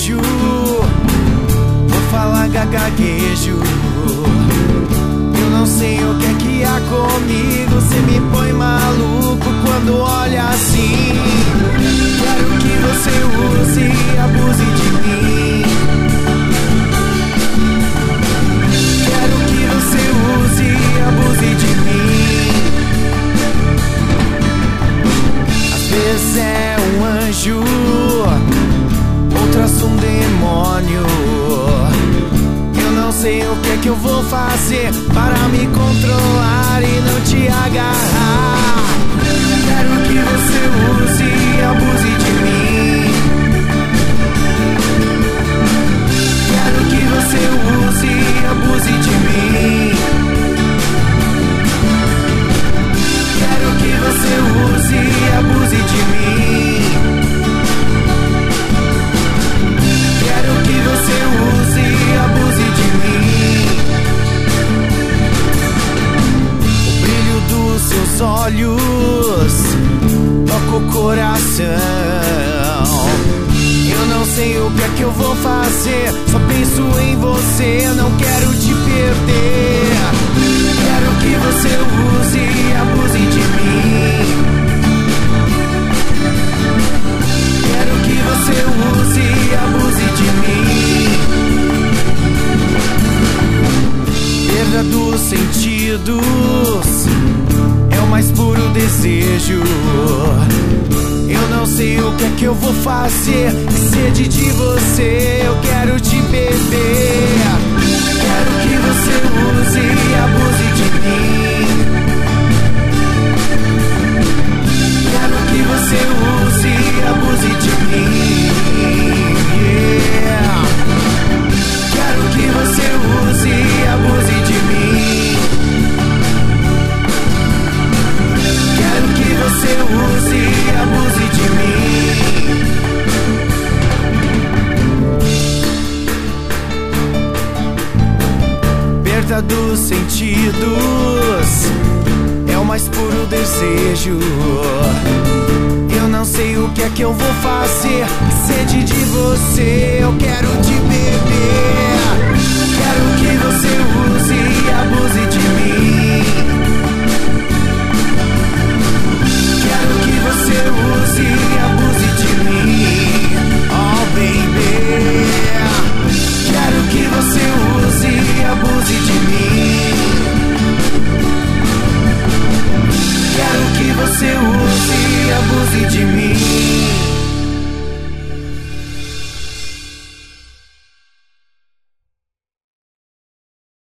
anjo. Vou falar gaguejo. Eu não sei o que há comigo. Cê me põe maluco quando olha assim. Quero que você use e abuse de mim. Quero que você use e abuse de mim. Às vezes é um anjo, outras um demônio. Eu não sei o que eu vou fazer para me controlar e não te agarrar. Quero que você use e abuse de mim. Quero que você use e abuse de mim. Quero que você use e abuse de mim. Quero que você use e abuse de mim. O brilho dos seus olhos toca o coração. Eu não sei o que eu vou fazer, só penso em você, não quero te perder. Quero que você use e abuse de mim. Quero que você use e abuse de mim. Perda dos sentidos é o mais puro desejo. Eu não sei o que eu vou fazer, que sede de você, eu quero te beber. Quero que você use e abuse de mim. Quero que você use e abuse de mim. Yeah. Quero que você use e abuse de mim. Quero que você use e abuse de mim. Perda dos sentidos é o mais puro desejo. Eu não sei o que eu vou fazer, que sede de você, eu quero te beber. Quero que você use e abuse de mim. Quero que você use e abuse de mim. Oh baby. Quero que você use e abuse de mim. Quero que você use e abuse de mim.